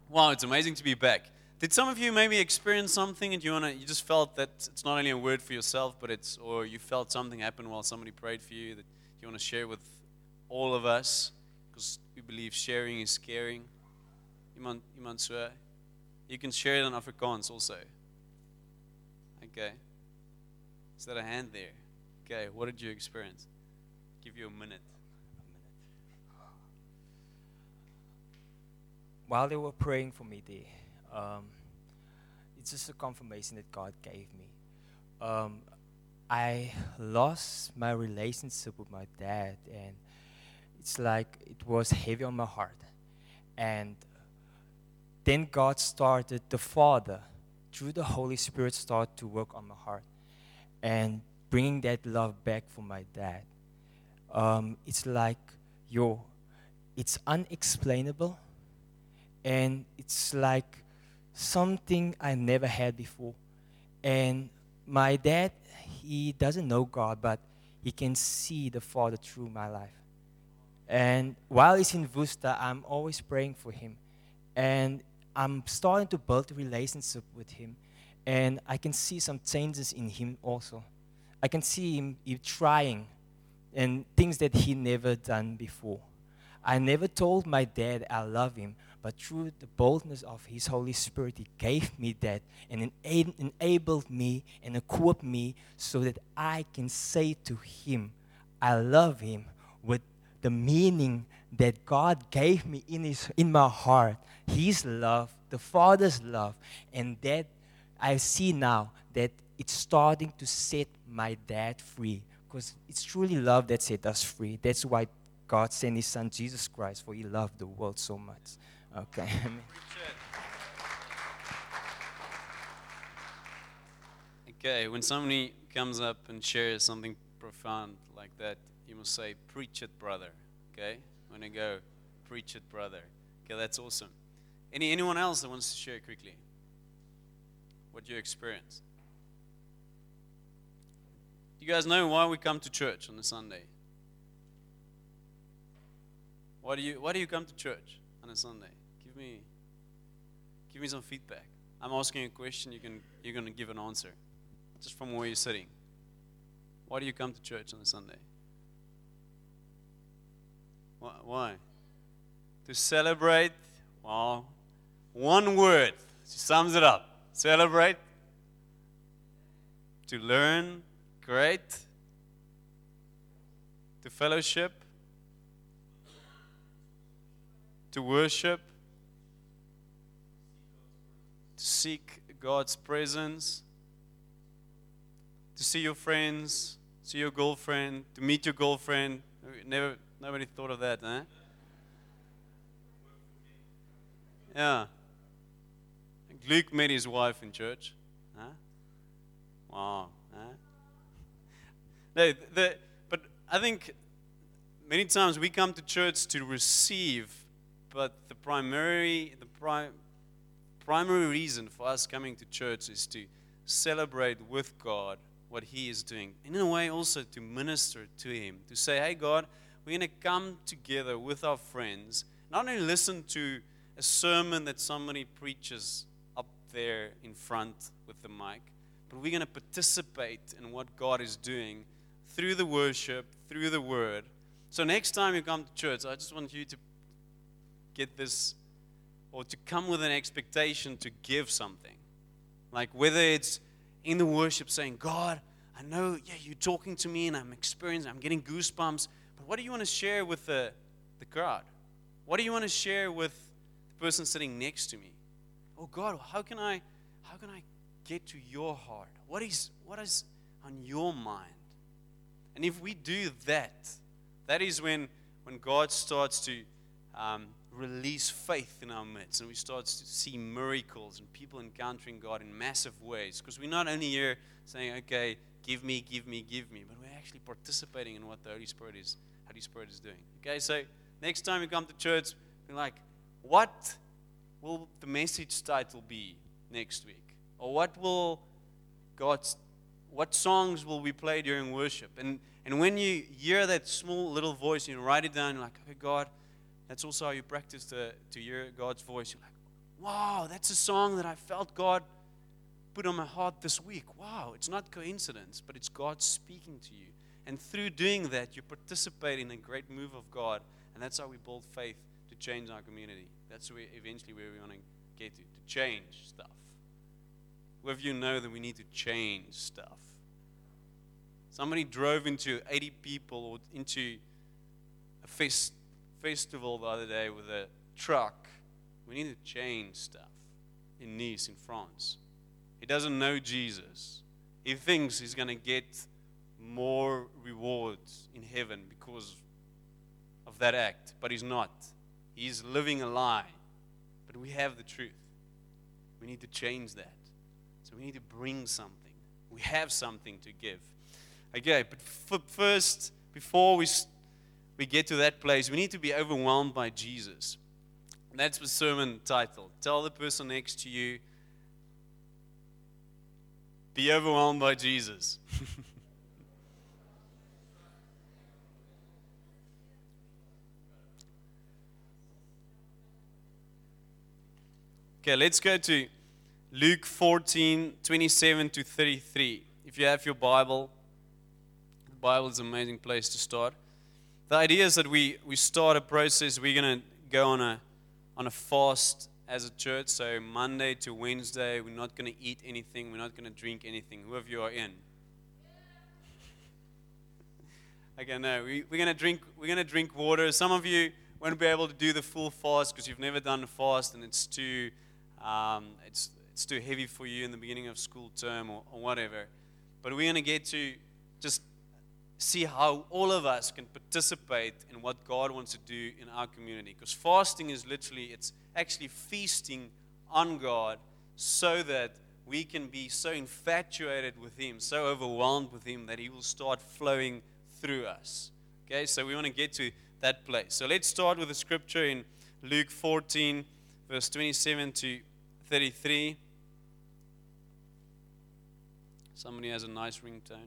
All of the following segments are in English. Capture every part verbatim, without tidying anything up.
Wow, it's amazing to be back. Did some of you maybe experience something and you wanna you just felt that it's not only a word for yourself, but it's or you felt something happen while somebody prayed for you that you want to share with all of us because we believe sharing is caring. Iemand iemand so. You can share it in Afrikaans also. Okay. Is that a hand there? Okay, what did you experience? Give you a minute. While they were praying for me there, um, it's just a confirmation that God gave me. Um, I lost my relationship with my dad, and it's like it was heavy on my heart. And then God started, the Father, through the Holy Spirit, started to work on my heart and bringing that love back for my dad. Um, it's like, yo, it's unexplainable. And it's like something I never had before. And my dad, he doesn't know God, but he can see the Father through my life. And while he's in Worcester, I'm always praying for him. And I'm starting to build a relationship with him. And I can see some changes in him also. I can see him, him trying and things that he never done before. I never told my dad I love him, but through the boldness of His Holy Spirit, He gave me that and ena- enabled me and equipped me so that I can say to Him, I love Him with the meaning that God gave me in His in my heart, His love, the Father's love, and that I see now that it's starting to set my dad free because it's truly love that set us free. That's why God sent His Son Jesus Christ, for He loved the world so much. Okay. Okay, when somebody comes up and shares something profound like that, you must say, preach it, brother. Okay? When I go, preach it, brother. Okay, that's awesome. Any Anyone else that wants to share quickly what you experienced? You guys know why we come to church on a Sunday? Why do you Why do you come to church on a Sunday? Give me Give me some feedback. I'm asking a question. You can You're going to give an answer, just from where you're sitting. Why do you come to church on a Sunday? Why? Why? To celebrate. Wow, one word sums it up. Celebrate. To learn. Great. To fellowship. To worship, to seek God's presence, to see your friends, see your girlfriend, to meet your girlfriend. Never, nobody thought of that, huh? Yeah. Luke met his wife in church. Huh? Wow. Huh? No, the, but I think many times we come to church to receive. But the primary, the pri- primary reason for us coming to church is to celebrate with God what He is doing. And in a way also to minister to Him. To say, hey God, we're going to come together with our friends. Not only listen to a sermon that somebody preaches up there in front with the mic. But we're going to participate in what God is doing through the worship, through the word. So next time you come to church, I just want you to get this, or to come with an expectation to give something. Like whether it's in the worship saying, God, I know, yeah, you're talking to me and I'm experiencing, I'm getting goosebumps, but what do you want to share with the, the crowd? What do you want to share with the person sitting next to me? Oh God, how can I, how can I get to your heart? What is, what is on your mind? And if we do that, that is when, when God starts to um, release faith in our midst, and we start to see miracles and people encountering God in massive ways. Because we're not only here saying, okay, give me, give me, give me, but we're actually participating in what the Holy Spirit is, Holy Spirit is doing. Okay, so next time you come to church, be like, what will the message title be next week? Or what will God's, what songs will we play during worship? And and when you hear that small little voice, you write it down, you're like, oh God, that's also how you practice to, to hear God's voice. You're like, wow, that's a song that I felt God put on my heart this week. Wow, it's not coincidence, but it's God speaking to you. And through doing that, you participate in a great move of God. And that's how we build faith to change our community. That's where eventually where we want to get to, to change stuff. Who of you know that we need to change stuff? Somebody drove into eighty people or into a fest, festival the other day with a truck. We need to change stuff in Nice, in France. He doesn't know Jesus. He thinks he's going to get more rewards in heaven because of that act, but he's not. He's living a lie. But we have the truth. We need to change that. So we need to bring something. We have something to give. Okay, but f- first, before we we get to that place, we need to be overwhelmed by Jesus. That's the sermon title. Tell the person next to you, be overwhelmed by Jesus. Okay, let's go to Luke fourteen, twenty-seven to thirty-three. If you have your Bible, the Bible is an amazing place to start. The idea is that we, we start a process. We're going to go on a on a fast as a church. So Monday to Wednesday, we're not going to eat anything. We're not going to drink anything. Who of you are in? Okay, no, we, we're going to drink. We're going to drink water. Some of you won't be able to do the full fast because you've never done a fast and it's too um, it's it's too heavy for you in the beginning of school term or, or whatever. But we're going to get to just see how all of us can participate in what God wants to do in our community. Because fasting is literally, it's actually feasting on God so that we can be so infatuated with Him, so overwhelmed with Him that He will start flowing through us. Okay, so we want to get to that place. So let's start with the scripture in Luke fourteen, verse twenty-seven to thirty-three. Somebody has a nice ringtone.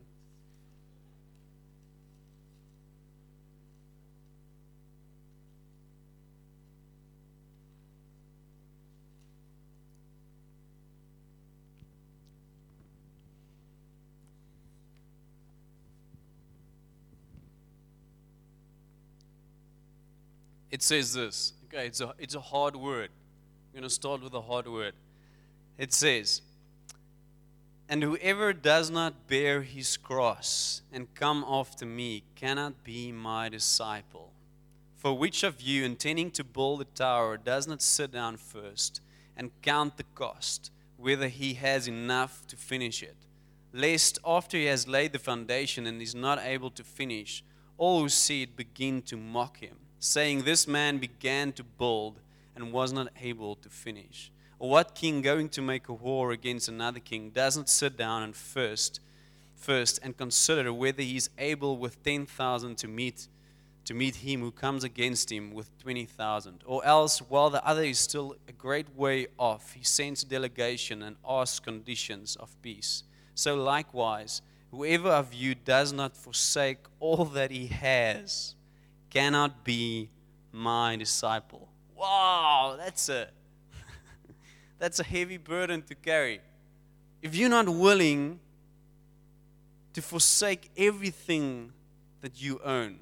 It says this. Okay, it's a, it's a hard word. I'm going to start with a hard word. It says, and whoever does not bear his cross and come after me cannot be my disciple. For which of you, intending to build a tower, does not sit down first and count the cost, whether he has enough to finish it? Lest after he has laid the foundation and is not able to finish, all who see it begin to mock him, saying, this man began to build and was not able to finish. Or what king going to make a war against another king does not sit down and first, first and consider whether he is able with ten thousand to meet to meet him who comes against him with twenty thousand? Or else, while the other is still a great way off, he sends a delegation and asks conditions of peace. So likewise, whoever of you does not forsake all that he has cannot be my disciple. Wow, that's a that's a heavy burden to carry. If you're not willing to forsake everything that you own,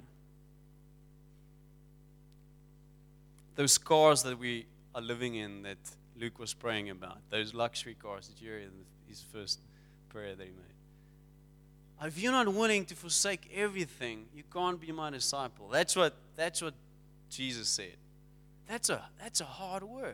those cars that we are living in that Luke was praying about, those luxury cars that you hear in his first prayer that he made. If you're not willing to forsake everything, you can't be my disciple. That's what that's what Jesus said. That's a that's a hard word.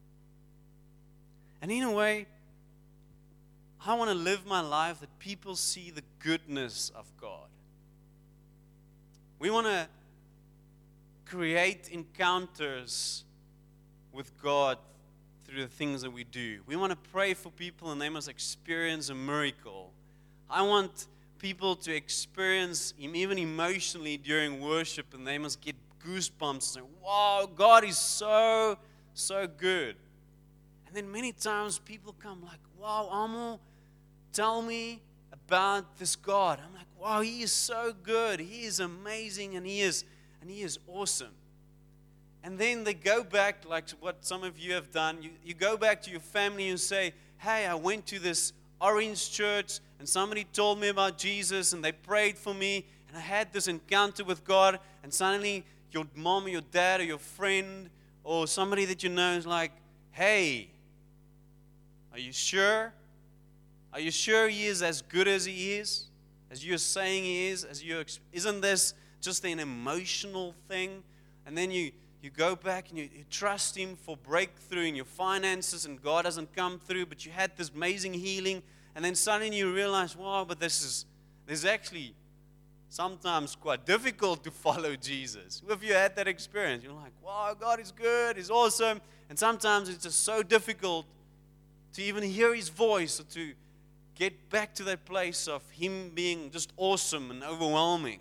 And in a way, I want to live my life that people see the goodness of God. We want to create encounters with God through the things that we do. We want to pray for people and they must experience a miracle. I want people to experience Him even emotionally during worship and they must get goosebumps and say, wow, God is so, so good. And then many times people come like, wow, Amo, tell me about this God. I'm like, wow, He is so good. He is amazing and He is, and He is awesome. And then they go back, like what some of you have done. You, you go back to your family and say, hey, I went to this orange church and somebody told me about Jesus and they prayed for me and I had this encounter with God, and suddenly your mom or your dad or your friend or somebody that you know is like, hey, are you sure? Are you sure he is as good as he is? As you're saying he is? As you isn't this just an emotional thing? And then you, you go back and you, you trust him for breakthrough in your finances and God doesn't come through, but you had this amazing healing, and then suddenly you realize, wow, but this is this is actually sometimes quite difficult to follow Jesus. Who of you had that experience? You're like, wow, God is good, he's awesome. And sometimes it's just so difficult to even hear his voice or to get back to that place of him being just awesome and overwhelming.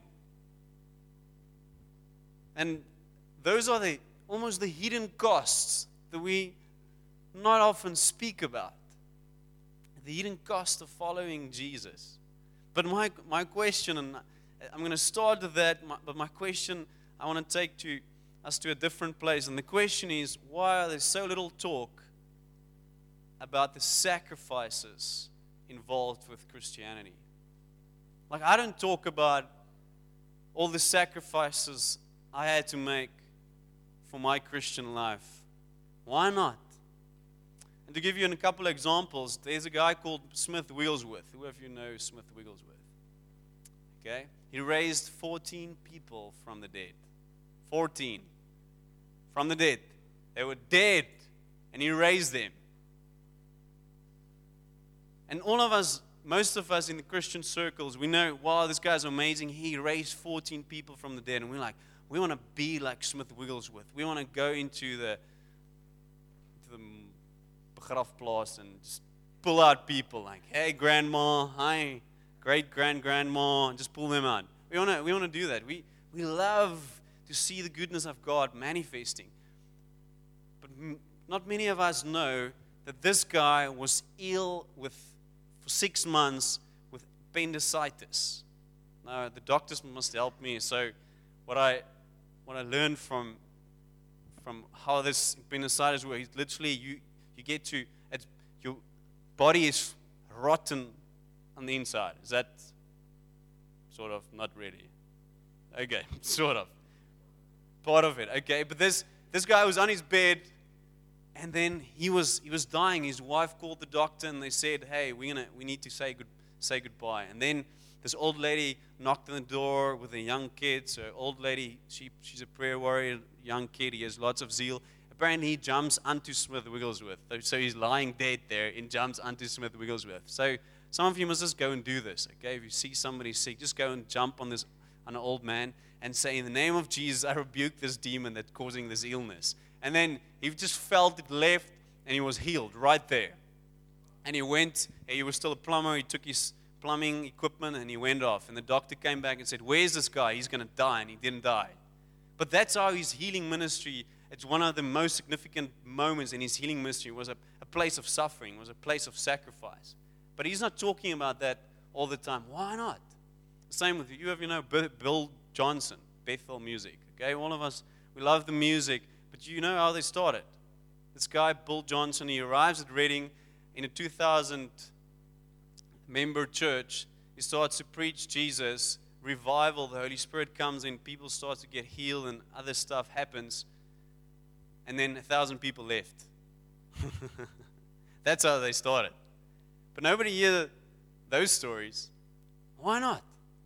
And those are the almost the hidden costs that we not often speak about. The hidden cost of following Jesus. But my my question, and I'm going to start with that, but my question I want to take to us to a different place. And the question is, why are there so little talk about the sacrifices involved with Christianity? Like, I don't talk about all the sacrifices I had to make for my Christian life. Why not? And to give you a couple of examples, there's a guy called Smith Wigglesworth. Who of you know Smith Wigglesworth? Okay? He raised fourteen people from the dead. fourteen. From the dead. They were dead, and he raised them. And all of us, most of us in the Christian circles, we know, wow, this guy's amazing. He raised fourteen people from the dead. And we're like, we want to be like Smith Wigglesworth. We want to go into the, to the begrafplaas and just pull out people like, hey, grandma, hi, great-grand-grandma, and just pull them out. We want to we want to do that. We, we love to see the goodness of God manifesting. But m- not many of us know that this guy was ill with for six months with appendicitis. Now, the doctors must help me. So what I what I learned from from how this appendicitis works, literally you, you get to, it's, your body is rotten on the inside. Is that sort of? Not really. Okay, sort of. Part of it, okay. But this this guy was on his bed, and then he was he was dying. His wife called the doctor, and they said, "Hey, we're gonna we need to say good say goodbye." And then this old lady knocked on the door with a young kid. So old lady, she she's a prayer warrior, young kid. He has lots of zeal. Apparently, he jumps onto Smith Wigglesworth. So he's lying dead there and jumps onto Smith Wigglesworth. So some of you must just go and do this, okay? If you see somebody sick, just go and jump on this on an old man and say, in the name of Jesus, I rebuke this demon that's causing this illness. And then he just felt it left, and he was healed right there. And he went, he was still a plumber, he took his plumbing equipment, and he went off. And the doctor came back and said, where's this guy? He's going to die, and he didn't die. But that's how his healing ministry, it's one of the most significant moments in his healing ministry, was a, a place of suffering, was a place of sacrifice. But he's not talking about that all the time. Why not? Same with you. You have, you know, Bill Johnson, Bethel Music. Okay, all of us, we love the music, but you know how they started. This guy, Bill Johnson, he arrives at Reading in a two thousand member church. He starts to preach Jesus, revival, the Holy Spirit comes in, people start to get healed, and other stuff happens. And then a thousand people left. That's how they started. But nobody hears those stories. Why not?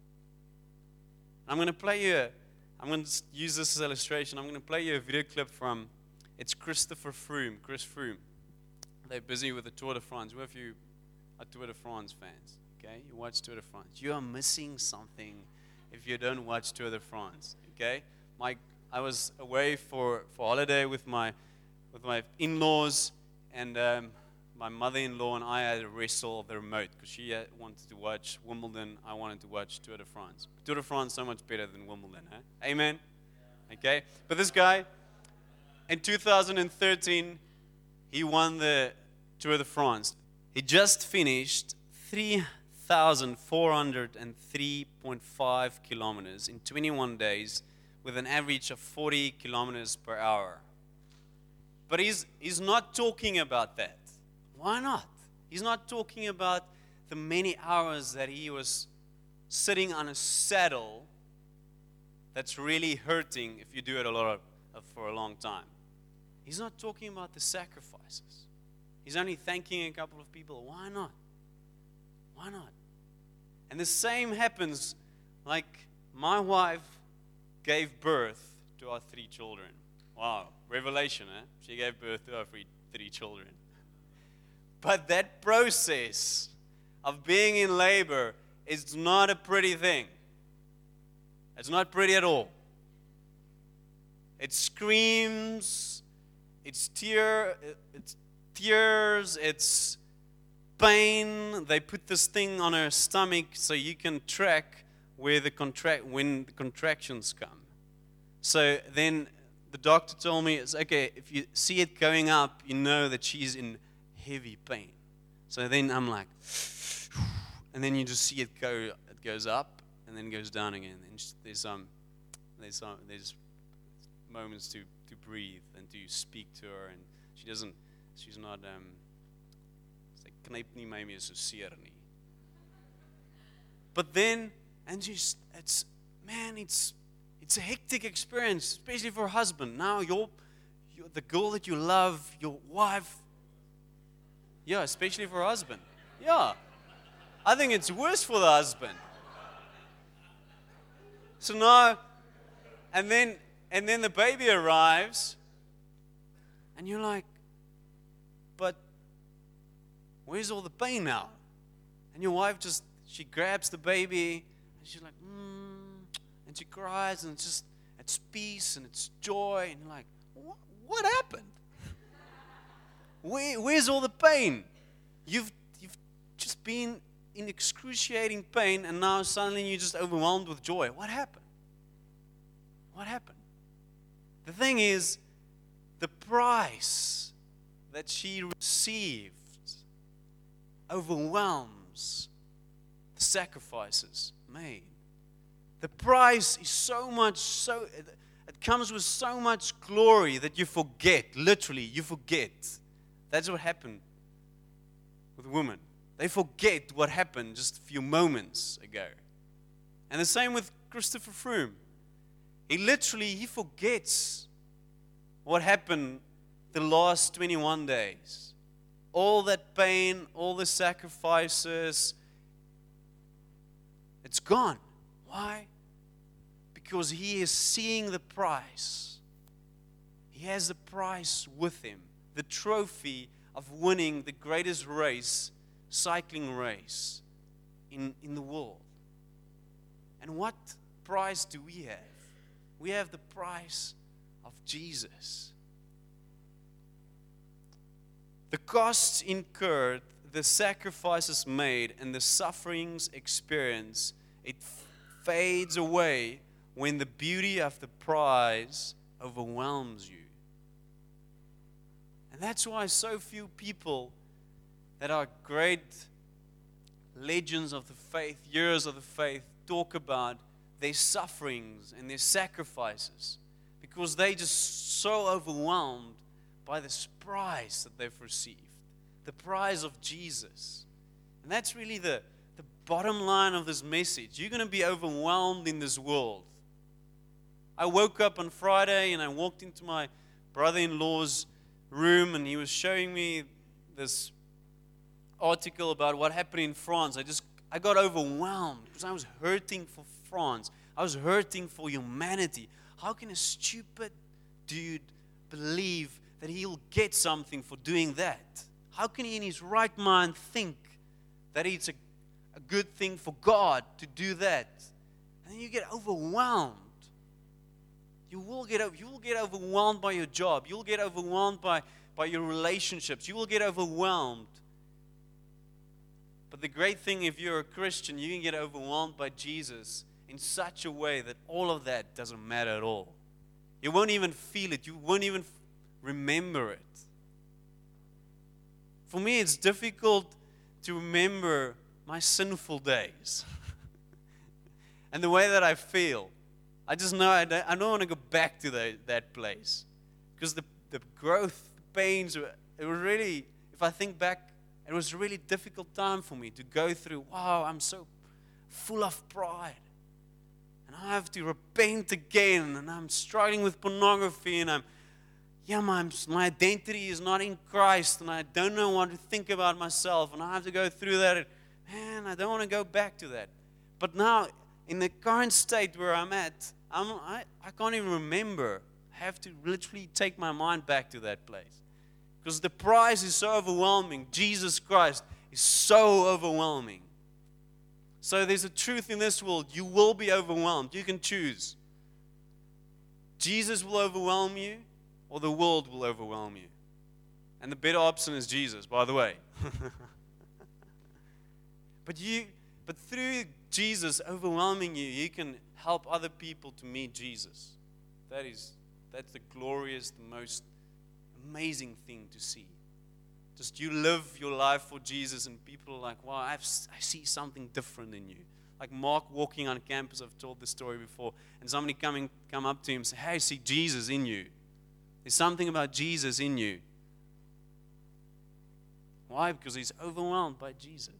I'm going to play you, a, I'm going to use this as an illustration. I'm going to play you a video clip from, it's Christopher Froome, Chris Froome. They're busy with the Tour de France. Who of you are Tour de France fans? Okay, you watch Tour de France. You are missing something if you don't watch Tour de France. Okay, my I was away for, for holiday with my with my in-laws, and um, my mother-in-law and I had to wrestle the remote because she had, wanted to watch Wimbledon. I wanted to watch Tour de France. Tour de France so much better than Wimbledon, huh? Amen? Okay? But this guy, in two thousand thirteen, he won the Tour de France. He just finished three thousand four hundred three point five kilometers in twenty-one days with an average of forty kilometers per hour. But he's, he's not talking about that. Why not? He's not talking about the many hours that he was sitting on a saddle that's really hurting if you do it a lot of, of, for a long time. He's not talking about the sacrifices. He's only thanking a couple of people. Why not? Why not? And the same happens, like my wife gave birth to our three children. Wow, revelation, eh? She gave birth to our three, three children. But that process of being in labor is not a pretty thing. It's not pretty at all. It screams, it's tear, it's tears, it's pain. They put this thing on her stomach so you can track where the contract when the contractions come. So then the doctor told me, it's okay, if you see it going up, you know that she's in heavy pain. So then I'm like, and then you just see it go, it goes up and then goes down again. And there's some, there's some, there's moments to, to breathe and to speak to her, and she doesn't, she's not, um, sy knyp nie my meer so seer nie. But then, and just, it's, man, it's, it's a hectic experience, especially for a husband. Now, your, your, the girl that you love, your wife, yeah, especially for a husband. Yeah. I think it's worse for the husband. So now, and then, and then the baby arrives, and you're like, but where's all the pain now? And your wife just, she grabs the baby, and she's like, mm, and she cries, and it's just, it's peace, and it's joy, and you're like, what, what happened? Where, where's all the pain? You've, you've just been in excruciating pain, and now suddenly you're just overwhelmed with joy. What happened? What happened? The thing is, the price that she received overwhelms the sacrifices made. The price is so much, so it comes with so much glory that you forget, literally, you forget. That's what happened with women. They forget what happened just a few moments ago. And the same with Christopher Froome. He literally, he forgets what happened the last twenty-one days. All that pain, all the sacrifices, it's gone. Why? Because he is seeing the price. He has the price with him. The trophy of winning the greatest race, cycling race in, in the world. And what price do we have? We have the price of Jesus. The costs incurred, the sacrifices made, and the sufferings experienced, it fades away when the beauty of the prize overwhelms you. And that's why so few people that are great legends of the faith, heroes of the faith, talk about their sufferings and their sacrifices, because they're just so overwhelmed by this prize that they've received, the prize of Jesus. And that's really the, the bottom line of this message. You're going to be overwhelmed in this world. I woke up on Friday and I walked into my brother-in-law's room, and he was showing me this article about what happened in France. I just, I got overwhelmed because I was hurting for France. I was hurting for humanity. How can a stupid dude believe that he'll get something for doing that? How can he in his right mind think that it's a, a good thing for God to do that? And then you get overwhelmed. You will get, you will get overwhelmed by your job. You'll get overwhelmed by, by your relationships. You will get overwhelmed. But the great thing, if you're a Christian, you can get overwhelmed by Jesus in such a way that all of that doesn't matter at all. You won't even feel it. You won't even remember it. For me, it's difficult to remember my sinful days and the way that I feel. I just know I don't, I don't want to go back to that, that place. Because the, the growth, the pains, it was really, if I think back, it was a really difficult time for me to go through. Wow, I'm so full of pride. And I have to repent again. And I'm struggling with pornography. And I'm, yeah, my, my identity is not in Christ. And I don't know what to think about myself. And I have to go through that. Man, I don't want to go back to that. But now, in the current state where I'm at, I'm, I, I can't even remember. I have to literally take my mind back to that place. Because the prize is so overwhelming. Jesus Christ is so overwhelming. So there's a truth in this world. You will be overwhelmed. You can choose. Jesus will overwhelm you, or the world will overwhelm you. And the better option is Jesus, by the way. But you, but through Jesus overwhelming you, you can help other people to meet Jesus. That is, that's the glorious, the most amazing thing to see. Just you live your life for Jesus, and people are like, wow, I've, I see something different in you. Like Mark walking on campus, I've told this story before, and somebody coming come up to him and say, hey, I see Jesus in you. There's something about Jesus in you. Why? Because he's overwhelmed by Jesus.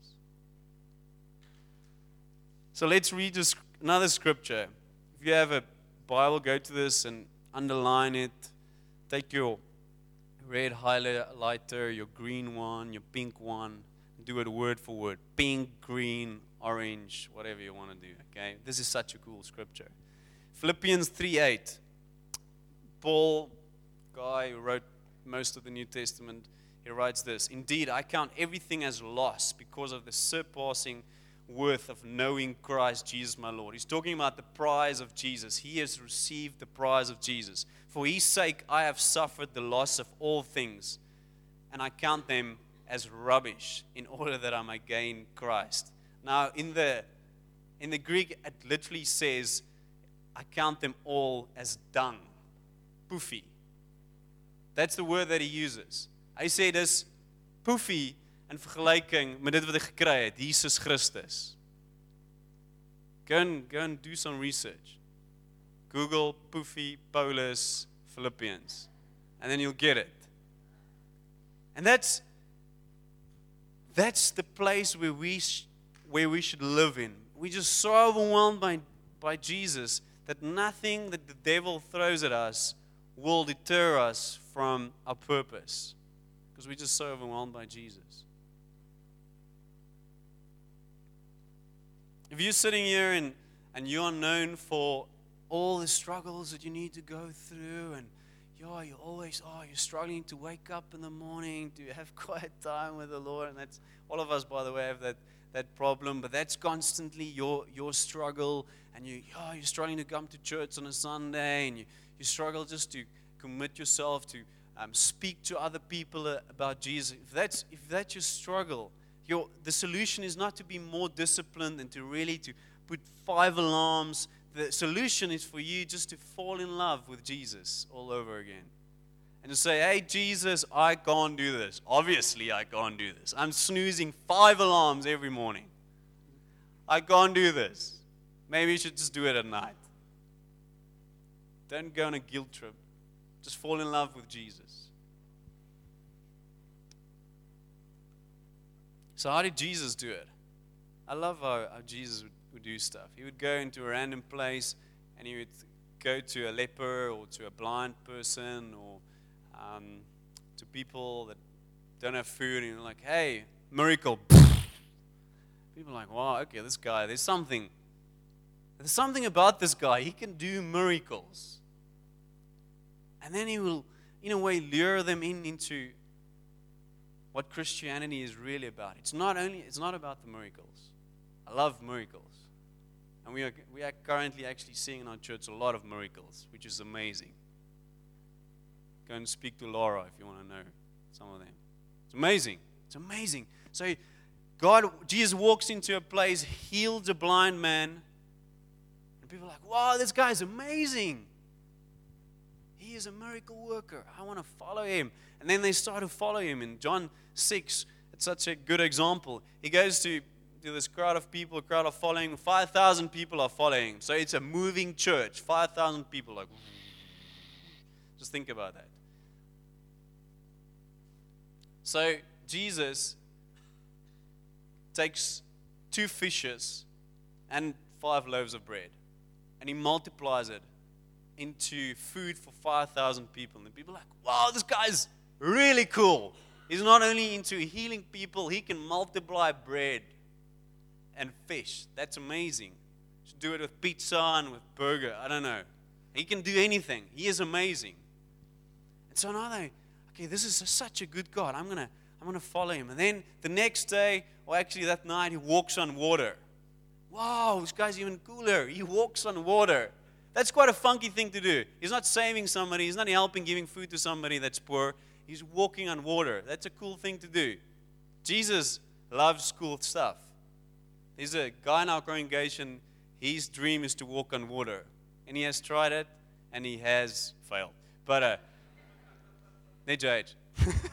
So let's read this, another scripture. If you have a Bible, go to this and underline it. Take your red highlighter, your green one, your pink one, and do it word for word. Pink, green, orange, whatever you want to do. Okay? This is such a cool scripture. Philippians three eight. Paul, guy who wrote most of the New Testament, he writes this: indeed, I count everything as loss because of the surpassing worth of knowing Christ Jesus my Lord. He's talking about the prize of Jesus. He has received the prize of Jesus. For his sake I have suffered the loss of all things, and I count them as rubbish in order that I may gain Christ. Now in the in the Greek it literally says, I count them all as dung. Poefie. That's the word that he uses. Hy sê dis poefie in vergelyking met dit wat hy gekry het, Jesus Christus. Go and, go and do some research. Google poefie, Paulus, Philippians, and then you'll get it. And that's that's the place where we sh- where we should live in. We're just so overwhelmed by by Jesus that nothing that the devil throws at us will deter us from our purpose, because we're just so overwhelmed by Jesus. If you're sitting here and, and you are known for all the struggles that you need to go through, and yeah, you're always, oh, you're struggling to wake up in the morning, to have quiet time with the Lord, and that's, all of us, by the way, have that, that problem, but that's constantly your, your struggle, and you, yeah, you're struggling to come to church on a Sunday, and you, you struggle just to commit yourself to um, speak to other people uh, about Jesus. If that's, if that's your struggle, Your, the solution is not to be more disciplined and to really to put five alarms. The solution is for you just to fall in love with Jesus all over again. And to say, hey, Jesus, I can't do this. Obviously, I can't do this. I'm snoozing five alarms every morning. I can't do this. Maybe you should just do it at night. Don't go on a guilt trip. Just fall in love with Jesus. So how did Jesus do it? I love how, how Jesus would, would do stuff. He would go into a random place and he would go to a leper or to a blind person or um, to people that don't have food, and you're like, hey, miracle. People are like, wow, okay, this guy, there's something. There's something about this guy. He can do miracles. And then he will, in a way, lure them in into what Christianity is really about. It's not only, it's not about the miracles. I love miracles. And we are, we are currently actually seeing in our church a lot of miracles, which is amazing. Go and speak to Laura if you want to know some of them. It's amazing. It's amazing. So God, Jesus walks into a place, heals a blind man, and people are like, wow, this guy's amazing. He is a miracle worker. I want to follow him. And then they start to follow him. In John six, it's such a good example. He goes to to this crowd of people, crowd of following. five thousand people are following. So it's a moving church. five thousand people. Like, just think about that. So Jesus takes two fishes and five loaves of bread, and he multiplies it into food for five thousand people. And the people are like, wow, this guy's really cool. He's not only into healing people, he can multiply bread and fish. That's amazing. Should do it with pizza and with burger. I don't know. He can do anything. He is amazing. And so now they, okay, this is such a good God. I'm gonna, I'm gonna follow him. And then the next day, or actually that night, he walks on water. Wow, this guy's even cooler. He walks on water. That's quite a funky thing to do. He's not saving somebody. He's not helping giving food to somebody that's poor. He's walking on water. That's a cool thing to do. Jesus loves cool stuff. There's a guy in our congregation, his dream is to walk on water. And he has tried it, and he has failed. But, uh, net your age.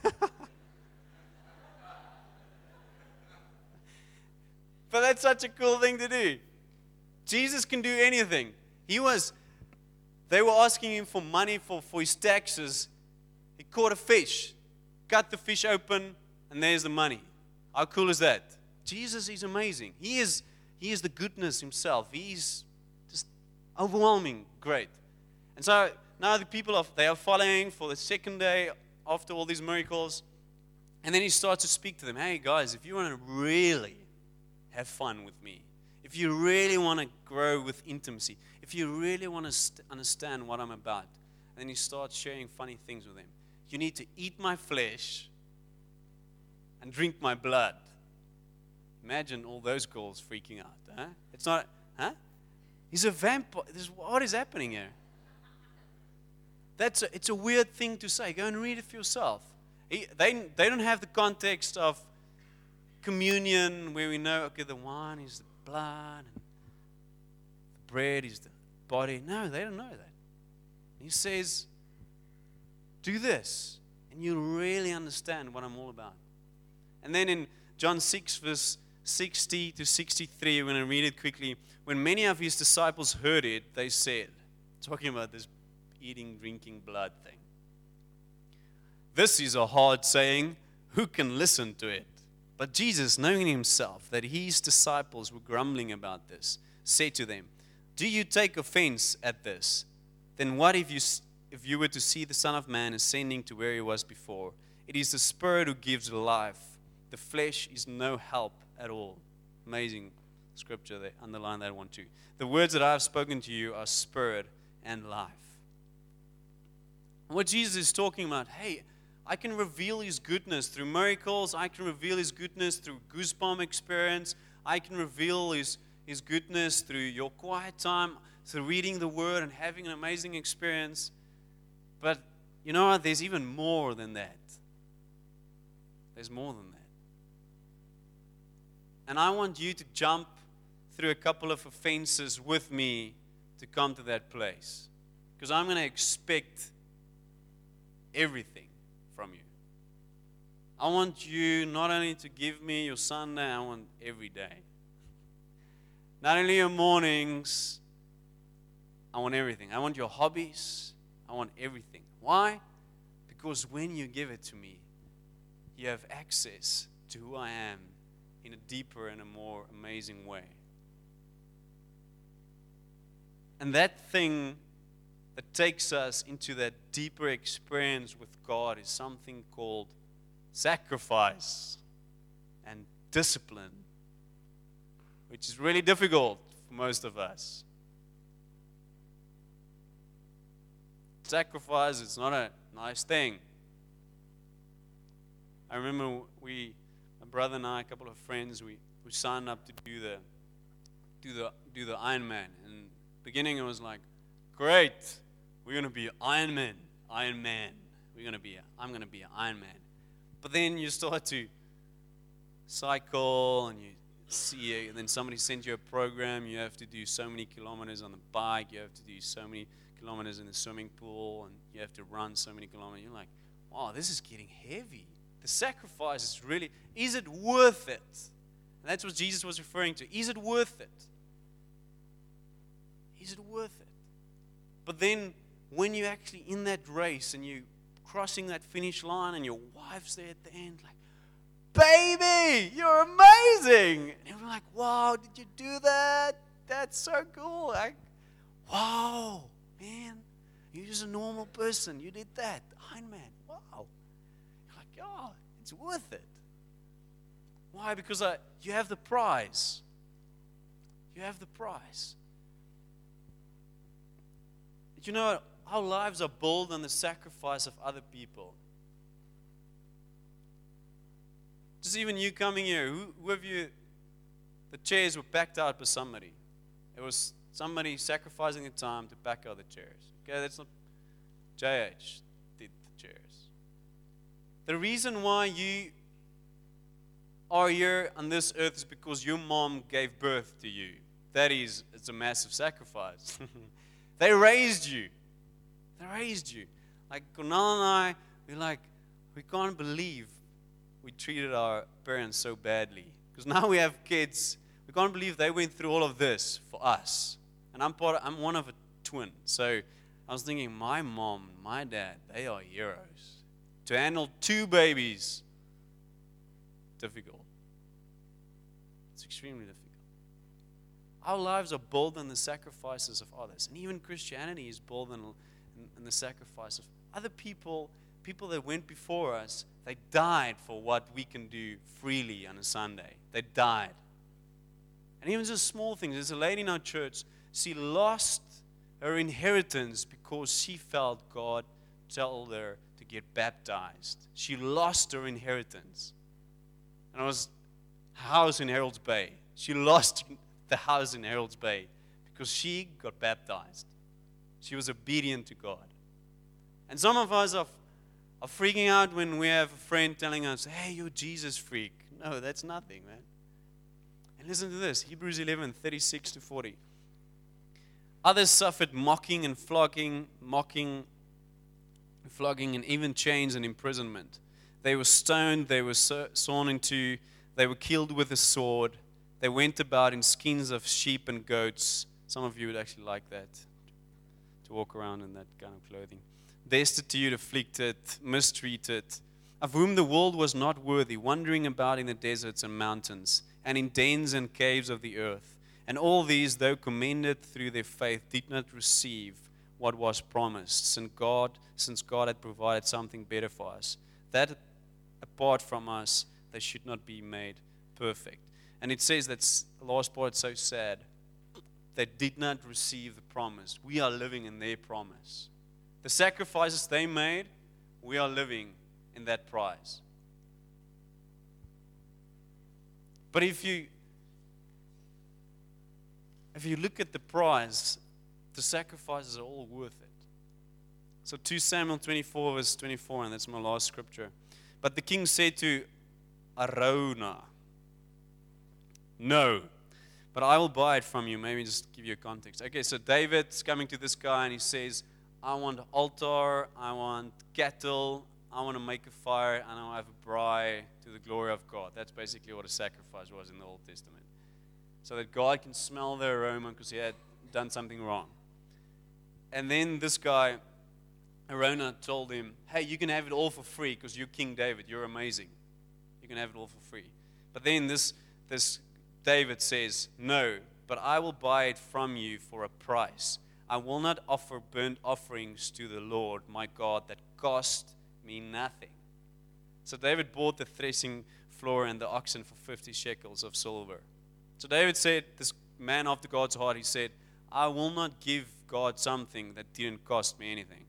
But that's such a cool thing to do. Jesus can do anything. He was, they were asking him for money for, for his taxes. He caught a fish, cut the fish open, and there's the money. How cool is that? Jesus is amazing. He is, he is the goodness himself. He's just overwhelming great. And so now the people, are, they are following for the second day after all these miracles. And then he starts to speak to them. Hey guys, if you want to really have fun with me, if you really want to grow with intimacy, if you really want to st- understand what I'm about, and then he starts sharing funny things with them. You need to eat my flesh and drink my blood. Imagine all those girls freaking out. Huh? It's not, huh? He's a vampire. This, what is happening here? That's a, it's a weird thing to say. Go and read it for yourself. He, they, they don't have the context of communion where we know, okay, the wine is the blood and the bread is the body. No, they don't know that. He says, do this, and you'll really understand what I'm all about. And then in John six, verse sixty to sixty-three, we're going to read it quickly. When many of his disciples heard it, they said, talking about this eating, drinking blood thing, this is a hard saying. Who can listen to it? But Jesus, knowing himself that his disciples were grumbling about this, said to them, do you take offense at this? Then what if you if you were to see the Son of Man ascending to where he was before? It is the Spirit who gives life. The flesh is no help at all. Amazing scripture there. Underline that one too. The words that I have spoken to you are spirit and life. What Jesus is talking about, hey, I can reveal his goodness through miracles. I can reveal his goodness through goosebump experience. I can reveal his, his goodness through your quiet time, through reading the word and having an amazing experience. But you know what? There's even more than that. There's more than that. And I want you to jump through a couple of offenses with me to come to that place. Because I'm going to expect everything from you. I want you not only to give me your Sunday, I want every day. Not only your mornings, I want everything. I want your hobbies. I want everything. Why? Because when you give it to me, you have access to who I am in a deeper and a more amazing way. And that thing that takes us into that deeper experience with God is something called sacrifice and discipline, which is really difficult for most of us. Sacrifice is not a nice thing. I remember we, my brother and I, a couple of friends, we, we signed up to do the do the do the Ironman. And beginning it was like, great, we're gonna be Iron Man, Iron Man. We're gonna be, a, I'm gonna be an Iron Man. But then you start to cycle, and you see, and then somebody sends you a program. You have to do so many kilometers on the bike. You have to do so many kilometers in the swimming pool, and you have to run so many kilometers. You're like, wow, this is getting heavy. The sacrifice is really, is it worth it? And that's what Jesus was referring to. Is it worth it? Is it worth it? But then when you're actually in that race and you're crossing that finish line and your wife's there at the end, like, baby, you're amazing. And we're like, wow, did you do that? That's so cool. Like, wow, man, you're just a normal person. You did that. Iron Man, wow. You're like, oh, it's worth it. Why? Because I, you have the prize. You have the prize. You know, our lives are built on the sacrifice of other people. Just even you coming here, who, who of you, the chairs were packed out by somebody. It was somebody sacrificing the time to pack out the chairs. Okay, that's not, J H did the chairs. The reason why you are here on this earth is because your mom gave birth to you. That is, it's a massive sacrifice. They raised you. They raised you. Like Cornel and I, we're like, we can't believe we treated our parents so badly. Because now we have kids. We can't believe they went through all of this for us. And I'm part of, I'm one of a twin. So I was thinking, my mom, my dad, they are heroes. To handle two babies, difficult. It's extremely difficult. Our lives are built on the sacrifices of others. And even Christianity is built on, on the sacrifice of other people, people that went before us. They died for what we can do freely on a Sunday. They died. And even just small things. There's a lady in our church, she lost her inheritance because she felt God told her to get baptized. She lost her inheritance. And it was a house in Harold's Bay. She lost the house in Harold's Bay because she got baptized. She was obedient to God. And some of us are, are freaking out when we have a friend telling us, hey, you're a Jesus freak. No, that's nothing, man. And listen to this, Hebrews eleven, thirty-six to forty. Others suffered mocking and flogging, mocking, flogging, and even chains and imprisonment. They were stoned, they were sawn in two, they were killed with a sword. They went about in skins of sheep and goats. Some of you would actually like that, to walk around in that kind of clothing. Destitute, afflicted, mistreated, of whom the world was not worthy, wandering about in the deserts and mountains, and in dens and caves of the earth. And all these, though commended through their faith, did not receive what was promised, since God, since God had provided something better for us, that apart from us, they should not be made perfect. And it says that the last part is so sad. They did not receive the promise. We are living in their promise. The sacrifices they made, we are living in that prize. But if you if you look at the prize, the sacrifices are all worth it. So two Samuel twenty-four verse twenty-four, and that's my last scripture. But the king said to Araunah, no, but I will buy it from you. Maybe just give you a context. Okay, so David's coming to this guy and he says, I want an altar, I want cattle, I want to make a fire, and I want to have a braai to the glory of God. That's basically what a sacrifice was in the Old Testament. So that God can smell the aroma because he had done something wrong. And then this guy, Araunah, told him, hey, you can have it all for free because you're King David. You're amazing. You can have it all for free. But then this this David says, no, but I will buy it from you for a price. I will not offer burnt offerings to the Lord, my God, that cost me nothing. So David bought the threshing floor and the oxen for fifty shekels of silver. So David said, this man after God's heart, he said, I will not give God something that didn't cost me anything.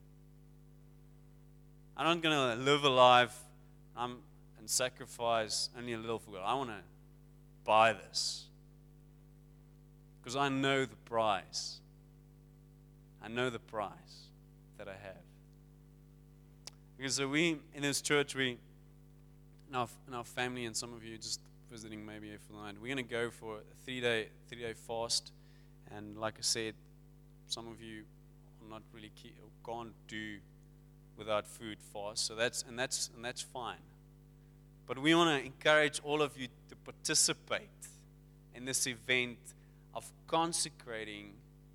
I'm not going to live a life um, and sacrifice only a little for God. I want to buy this because I know the price. I know the price that I have. Because so we, in this church, we, in our, in our family, and some of you just visiting maybe here for the night, we're going to go for a three-day three-day fast. And like I said, some of you are not really key, or can't do without food fast. So that's and that's and that's fine. But we want to encourage all of you to participate in this event of consecrating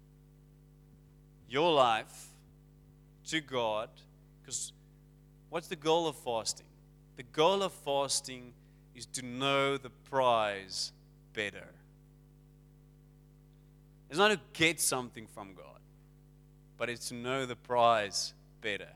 your life to God. Because what's the goal of fasting? The goal of fasting is to know the prize better. It's not to get something from God, but it's to know the prize better.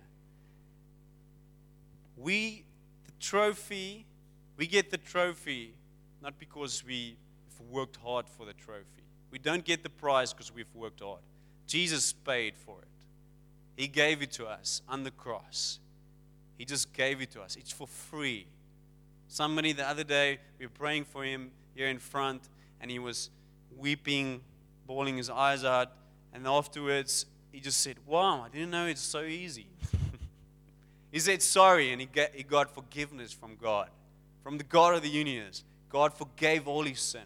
We, the trophy, we get the trophy not because we've worked hard for the trophy. We don't get the prize because we've worked hard. Jesus paid for it. He gave it to us on the cross. He just gave it to us. It's for free. Somebody the other day, we were praying for him here in front, and he was weeping, bawling his eyes out, and afterwards, he just said, wow, I didn't know it's so easy. He said sorry, and he got, he got forgiveness from God, from the God of the universe. God forgave all his sin.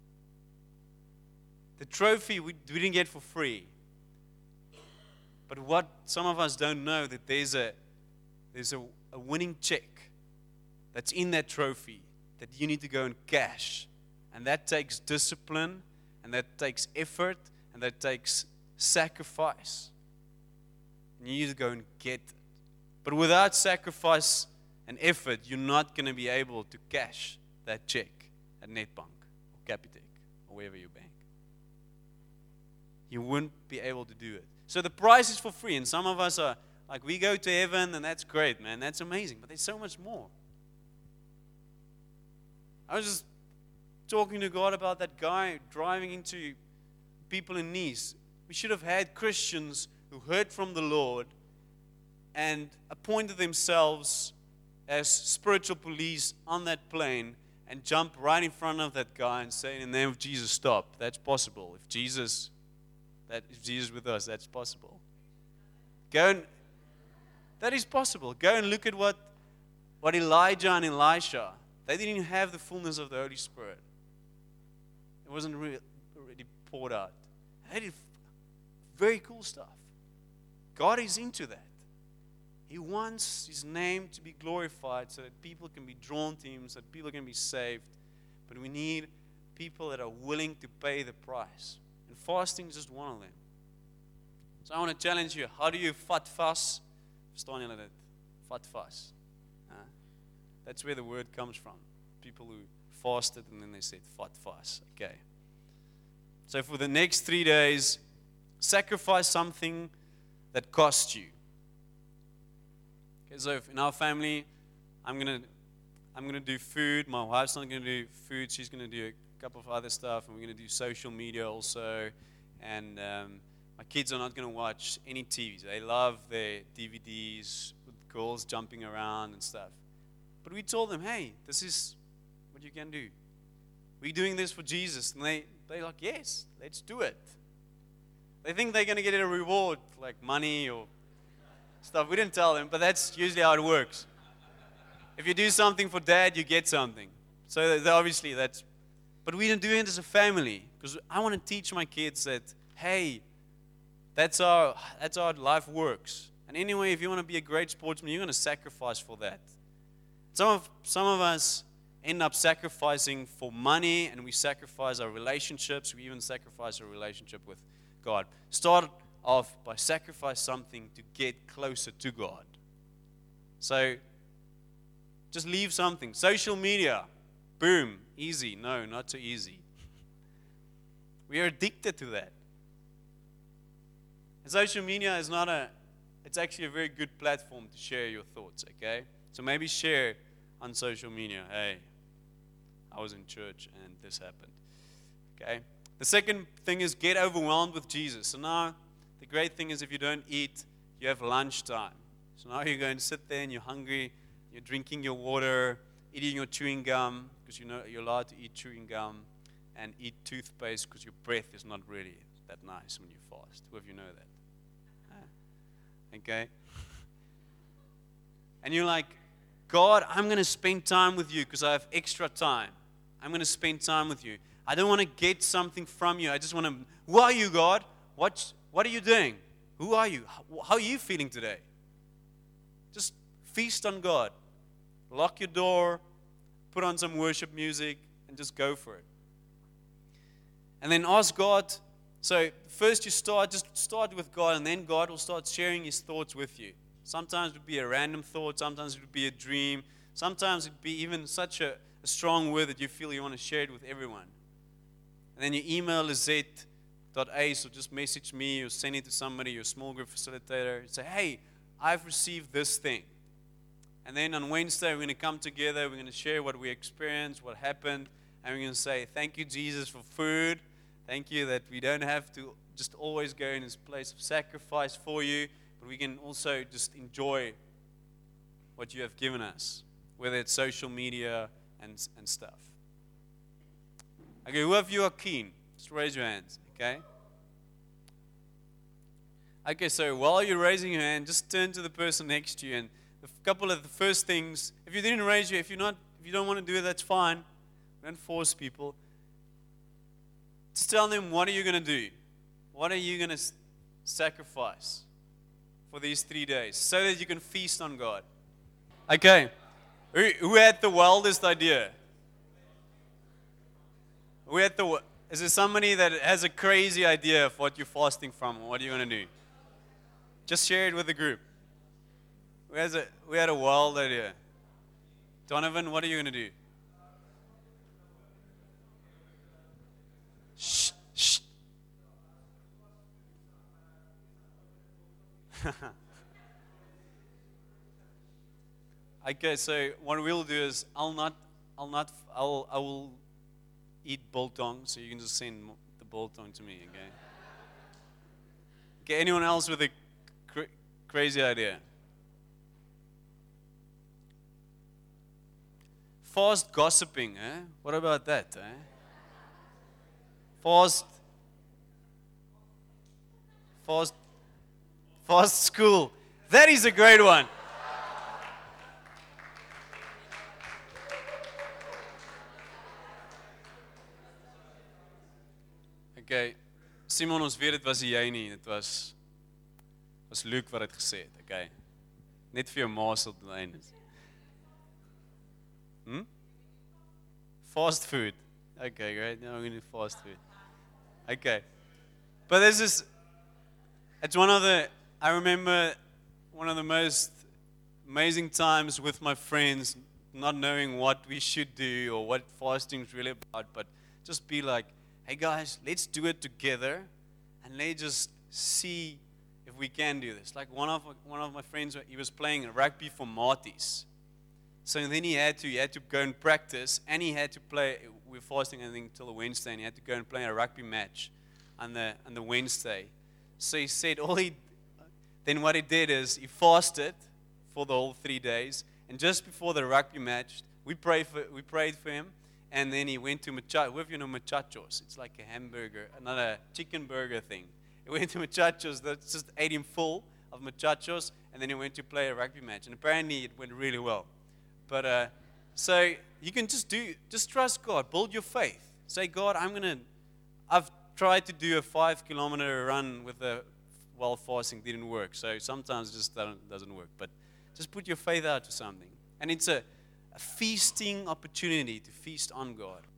The trophy we, we didn't get for free. But what some of us don't know, that there's a there's a, a winning check that's in that trophy that you need to go and cash. And that takes discipline, and that takes effort, and that takes sacrifice. And you need to go and get it. But without sacrifice and effort, you're not going to be able to cash that check at Nedbank or Capitec or wherever you bank. You wouldn't be able to do it. So the price is for free, and some of us are like, we go to heaven, and that's great, man. That's amazing. But there's so much more. I was just talking to God about that guy driving into people in Nice. We should have had Christians who heard from the Lord and appointed themselves as spiritual police on that plane and jump right in front of that guy and say, in the name of Jesus, stop. That's possible. If Jesus, that if Jesus is with us, that's possible. Go and, that is possible. Go and look at what, what Elijah and Elisha, they didn't even have the fullness of the Holy Spirit. It wasn't really, already poured out. They did very cool stuff. God is into that. He wants his name to be glorified so that people can be drawn to him, so that people can be saved. But we need people that are willing to pay the price. And fasting is just one of them. So I want to challenge you. How do you vat vas? Verstaan julle dit? Vat vas. Uh, that's where the word comes from. People who fasted and then they said vat vas. Okay. So for the next three days, sacrifice something that costs you. Okay, so in our family, I'm gonna I'm gonna do food. My wife's not gonna do food. She's gonna do a couple of other stuff, and we're gonna do social media also. And um, my kids are not gonna watch any T Vs. They love their D V Ds with girls jumping around and stuff. But we told them, hey, this is what you can do. We're doing this for Jesus, and they they're like, yes, let's do it. They think they're gonna get a reward like money or stuff. We didn't tell them, but that's usually how it works. If you do something for dad, you get something. So that, obviously that's, but we didn't do it as a family because I want to teach my kids that, hey, that's how, that's how life works. And anyway, if you want to be a great sportsman, you're going to sacrifice for that. Some of, some of us end up sacrificing for money, and we sacrifice our relationships. We even sacrifice our relationship with God. Start off by sacrifice something to get closer to God. So just leave something. Social media, boom, easy. No, not so easy. We are addicted to that. And social media is not a, it's actually a very good platform to share your thoughts, okay? So maybe share on social media, hey, I was in church and this happened, okay? The second thing is get overwhelmed with Jesus. So now, the great thing is if you don't eat, you have lunchtime. So now you're going to sit there and you're hungry, you're drinking your water, eating your chewing gum, because you know you're allowed to eat chewing gum, and eat toothpaste because your breath is not really that nice when you fast. Who of you know that? Huh? Okay? And you're like, God, I'm going to spend time with you because I have extra time. I'm going to spend time with you. I don't want to get something from you. I just want to, who are you, God? What, what are you doing? Who are you? How, how are you feeling today? Just feast on God. Lock your door, put on some worship music, and and just go for it. And then ask God. So first you start, just start with God, and then God will start sharing His thoughts with you. Sometimes it would be a random thought, sometimes it would be a dream, sometimes it would be even such a, a strong word that you feel you want to share it with everyone. And then you email Lizette.ace or just message me or send it to somebody, your small group facilitator, and say, hey, I've received this thing. And then on Wednesday, we're going to come together, we're going to share what we experienced, what happened, and we're going to say, thank you, Jesus, for food. Thank you that we don't have to just always go in this place of sacrifice for you, but we can also just enjoy what you have given us, whether it's social media and, and stuff. Okay, who of you are keen? Just raise your hands, okay? Okay, so while you're raising your hand, just turn to the person next to you, and a couple of the first things, if you didn't raise your, if you're not, if you don't want to do it, that's fine. Don't force people. Just tell them, what are you going to do? What are you going to s- sacrifice for these three days so that you can feast on God? Okay. Who, who had the wildest idea? Who had the, is there somebody that has a crazy idea of what you're fasting from or what are you going to do? Just share it with the group. Who has a, who had a wild idea? Donovan, what are you going to do? Shh, shh. Okay, so what we'll do is I'll not, I'll not, I'll, I will eat biltong, so you can just send the biltong to me, okay? Okay, anyone else with a cra- crazy idea? Fast gossiping, eh? What about that, eh? Fast, fast, fast school. That is a great one. Okay, Simon, ons weet dit was nie jy nie, dit was was Luke wat dit gesê het, okay? Net vir jou masel te einde. Hm? Fast food. Okay, great. Now we're going to do fast food. Okay. But this is, it's one of the, I remember one of the most amazing times with my friends, not knowing what we should do or what fasting is really about, but just be like, hey guys, let's do it together and let's just see if we can do this. Like one of one of my friends, he was playing rugby for Marties. So then he had to he had to go and practice, and he had to play. We were fasting, I think, till the Wednesday, and he had to go and play a rugby match on the on the Wednesday. So he said all he, then what he did is he fasted for the whole three days, and just before the rugby match, we prayed for we prayed for him, and then he went to Machachos. Who of you know Machachos? It's like a hamburger, another chicken burger thing. He went to Machachos, that just ate him full of Machachos, and then he went to play a rugby match, and apparently it went really well. But uh, so you can just do, just trust God, build your faith. Say, God, I'm gonna. I've tried to do a five kilometer run with a while fasting, didn't work. So sometimes it just doesn't, doesn't work. But just put your faith out to something, and it's a, a feasting opportunity to feast on God.